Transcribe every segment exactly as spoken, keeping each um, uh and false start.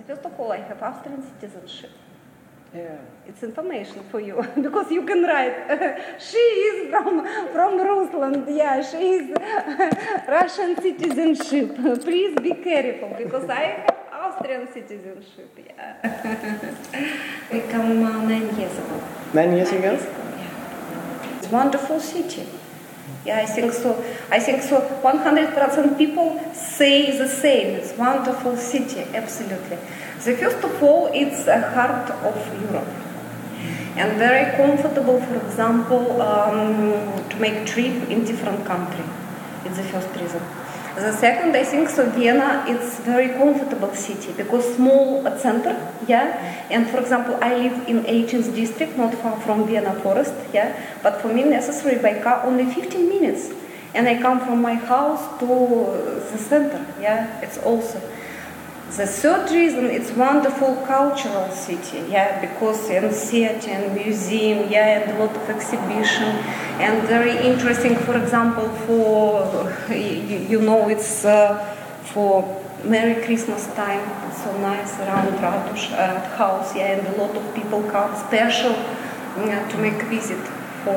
First of all, I have Austrian citizenship. Yeah. It's information for you because you can write. She is from from Rusland. Yeah, she is Russian citizenship. Please be careful because I have Austrian citizenship. Yeah. We come uh, nine years ago. Nine years ago. Yeah. It's a wonderful city. Yeah, I think so. I think so. one hundred percent people say the same. It's wonderful city, absolutely. The first of all, it's a heart of Europe, and very comfortable. For example, um, to make trip in different country. It's the first reason. The second, I think so. Vienna, it's very comfortable city because small center. Yeah, and for example, I live in eighteenth district, not far from Vienna Forest. Yeah, but for me necessary by car only fifteen minutes, and I come from my house to the center. Yeah, it's also. The third reason, it's wonderful cultural city, yeah, because in theater and museum, yeah, and a lot of exhibition, and very interesting, for example, for, you, you know, it's uh, for Merry Christmas time, it's so nice around Ratush, uh, house, yeah, and a lot of people come special yeah, to make visit for,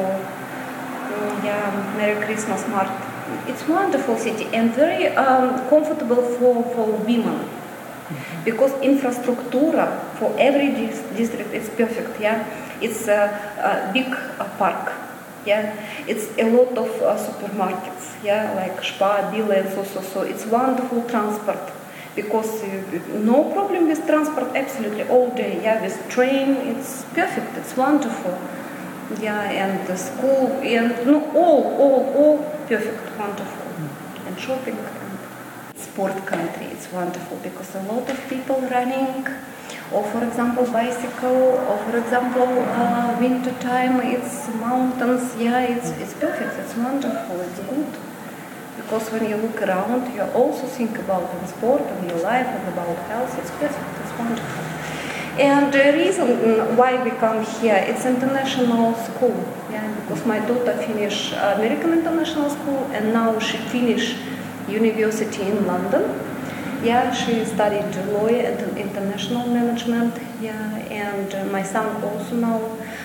yeah, Merry Christmas market. It's wonderful city and very um, comfortable for, for women. Because infrastructure for every dis district is perfect, yeah. It's a, a big uh, park, yeah. It's a lot of uh, supermarkets, yeah, like Spar, Billa, and so so so. It's wonderful transport because uh, no problem with transport, absolutely all day, yeah. With train, it's perfect. It's wonderful, yeah. And the school and no, all all all perfect, wonderful, and shopping. Sport country, it's wonderful because a lot of people running, or for example bicycle, or for example uh, winter time, it's mountains, yeah, it's, it's perfect, it's wonderful, it's good. Because when you look around, you also think about in sport and your life and about health, it's perfect, it's wonderful. And the reason why we come here, it's international school, yeah, because my daughter finished American International School and now she finished University in London. Yeah, she studied law and international management. Yeah, and uh, my son also now.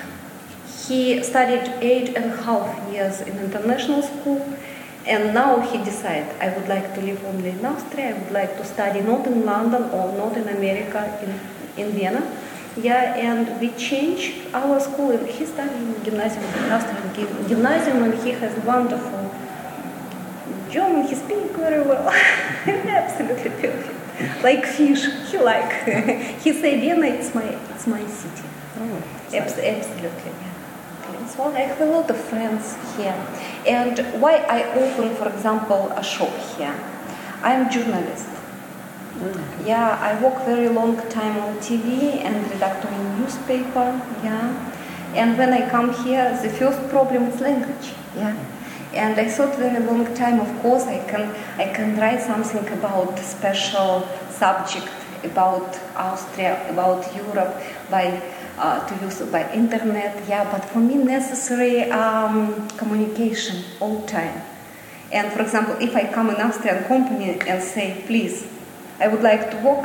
He studied eight and a half years in international school, and now he decided I would like to live only in Austria. I would like to study not in London or not in America, in in Vienna. Yeah, and we changed our school. And he studied in gymnasium, in Austrian gymnasium, and he has wonderful German, he speaks very well. Absolutely perfect. Like fish, he like. He said, Vienna, it's my, it's my city. Oh, Abs absolutely, yeah. So I have a lot of friends here. And why I open, for example, a shop here? I am journalist. Mm. Yeah, I work very long time on T V and redactor in newspaper. Yeah, and when I come here, the first problem is language. Yeah. And I thought very long time, of course, I can I can write something about special subject about Austria, about Europe by uh, to use by internet. Yeah, but for me necessary um, communication all time. And for example, if I come in Austrian company and say, please, I would like to work,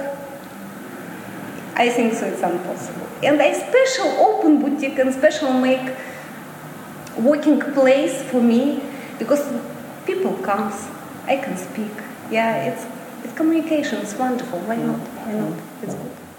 I think so it's impossible. And I special open boutique and special make working place for me. Because people comes, I can speak. Yeah, it's, it's communication, it's wonderful. Why not? Why not? It's good.